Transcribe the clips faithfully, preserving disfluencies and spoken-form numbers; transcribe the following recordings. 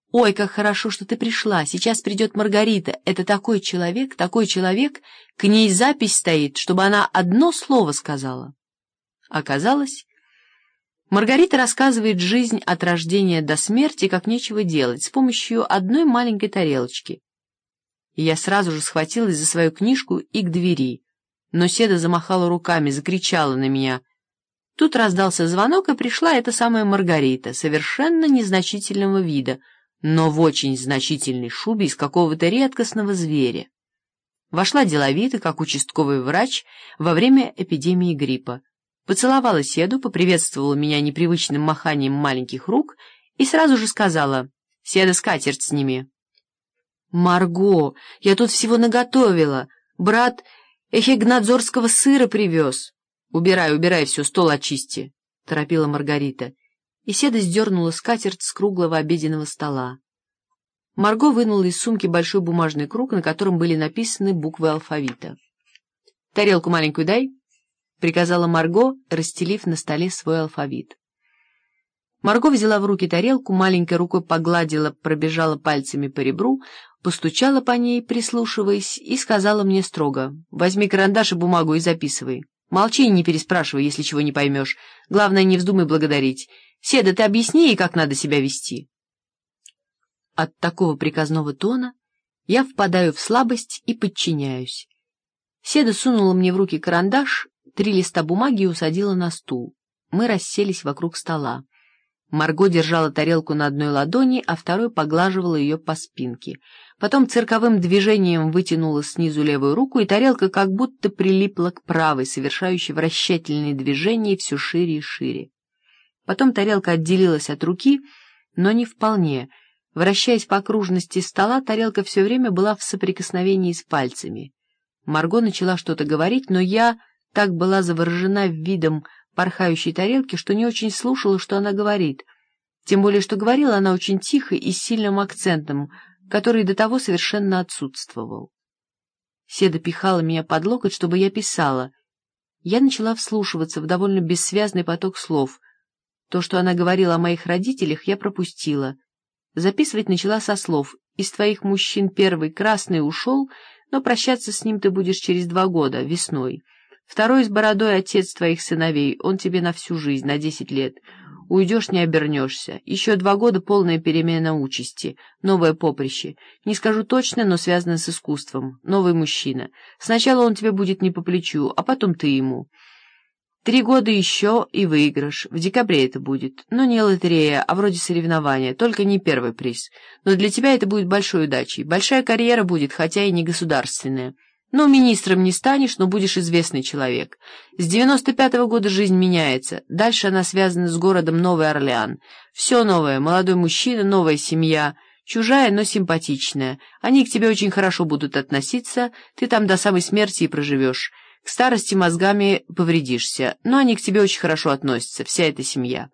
«Ой, как хорошо, что ты пришла. Сейчас придет Маргарита. Это такой человек, такой человек. К ней запись стоит, чтобы она одно слово сказала». Оказалось, Маргарита рассказывает жизнь от рождения до смерти, как нечего делать, с помощью одной маленькой тарелочки. И я сразу же схватилась за свою книжку и к двери. Но Седа замахала руками, закричала на меня. Тут раздался звонок, и пришла эта самая Маргарита, совершенно незначительного вида, но в очень значительной шубе из какого-то редкостного зверя. Вошла деловито, как участковый врач во время эпидемии гриппа. Поцеловала Седу, поприветствовала меня непривычным маханием маленьких рук и сразу же сказала: «Седа, скатерть сними». «Марго, я тут всего наготовила. Брат эхигнадзорского сыра привез». «Убирай, убирай все, стол очисти», — торопила Маргарита. И Седа сдернула скатерть с круглого обеденного стола. Марго вынула из сумки большой бумажный круг, на котором были написаны буквы алфавита. «Тарелку маленькую дай», — приказала Марго, расстелив на столе свой алфавит. Марго взяла в руки тарелку, маленькой рукой погладила, пробежала пальцами по ребру, постучала по ней, прислушиваясь, и сказала мне строго: «Возьми карандаш и бумагу и записывай. Молчи и не переспрашивай, если чего не поймешь. Главное, не вздумай благодарить. Седа, ты объясни ей, как надо себя вести». От такого приказного тона я впадаю в слабость и подчиняюсь. Седа сунула мне в руки карандаш, три листа бумаги и усадила на стул. Мы расселись вокруг стола. Марго держала тарелку на одной ладони, а второй поглаживала ее по спинке. Потом цирковым движением вытянула снизу левую руку, и тарелка как будто прилипла к правой, совершающей вращательные движения все шире и шире. Потом тарелка отделилась от руки, но не вполне. Вращаясь по окружности стола, тарелка все время была в соприкосновении с пальцами. Марго начала что-то говорить, но я так была заворожена видом порхающей тарелки, что не очень слушала, что она говорит. Тем более, что говорила она очень тихо и с сильным акцентом, который до того совершенно отсутствовал. Седа пихала меня под локоть, чтобы я писала. Я начала вслушиваться в довольно бессвязный поток слов. То, что она говорила о моих родителях, я пропустила. Записывать начала со слов: «Из твоих мужчин первый красный ушел, но прощаться с ним ты будешь через два года, весной. Второй с бородой отец твоих сыновей, он тебе на всю жизнь, на десять лет. Уйдешь, не обернешься. Еще два года полная перемена участи, новое поприще. Не скажу точно, но связано с искусством. Новый мужчина. Сначала он тебе будет не по плечу, а потом ты ему. Три года еще и выигрыш. В декабре это будет. Но не лотерея, а вроде соревнования, только не первый приз. Но для тебя это будет большой удачей. Большая карьера будет, хотя и не государственная. Ну, министром не станешь, но будешь известный человек. С девяносто пятого года жизнь меняется. Дальше она связана с городом Новый Орлеан. Все новое. Молодой мужчина, новая семья. Чужая, но симпатичная. Они к тебе очень хорошо будут относиться. Ты там до самой смерти и проживешь. К старости мозгами повредишься. Но они к тебе очень хорошо относятся. Вся эта семья.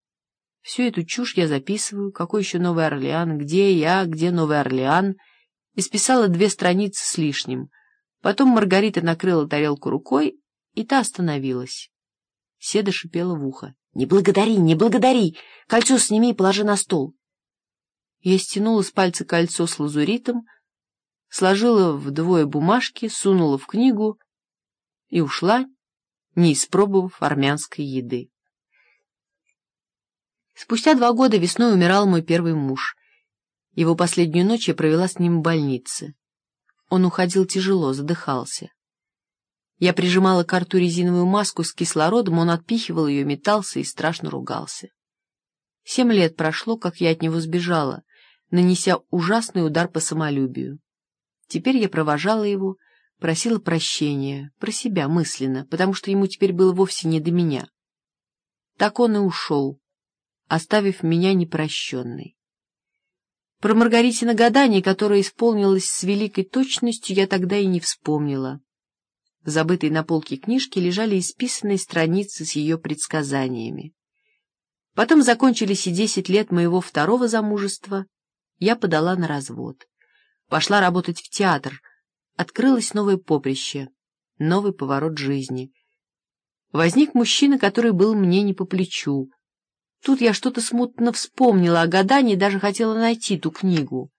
Всю эту чушь я записываю. Какой еще Новый Орлеан? Где я? Где Новый Орлеан? Исписала две страницы с лишним. Потом Маргарита накрыла тарелку рукой, и та остановилась. Седа шипела в ухо: «Не благодари, не благодари! Кольцо сними и положи на стол». Я стянула с пальца кольцо с лазуритом, сложила вдвое бумажки, сунула в книгу и ушла, не испробовав армянской еды. Спустя два года весной умирал мой первый муж. Его последнюю ночь я провела с ним в больнице. Он уходил тяжело, задыхался. Я прижимала к рту резиновую маску с кислородом, он отпихивал ее, метался и страшно ругался. Семь лет прошло, как я от него сбежала, нанеся ужасный удар по самолюбию. Теперь я провожала его, просила прощения, про себя мысленно, потому что ему теперь было вовсе не до меня. Так он и ушел, оставив меня непрощенной. Про Маргаритино гадание, которое исполнилось с великой точностью, я тогда и не вспомнила. В забытой на полке книжке лежали исписанные страницы с ее предсказаниями. Потом закончились и десять лет моего второго замужества. Я подала на развод. Пошла работать в театр. Открылось новое поприще, новый поворот жизни. Возник мужчина, который был мне не по плечу. Тут я что-то смутно вспомнила о гадании и даже хотела найти ту книгу.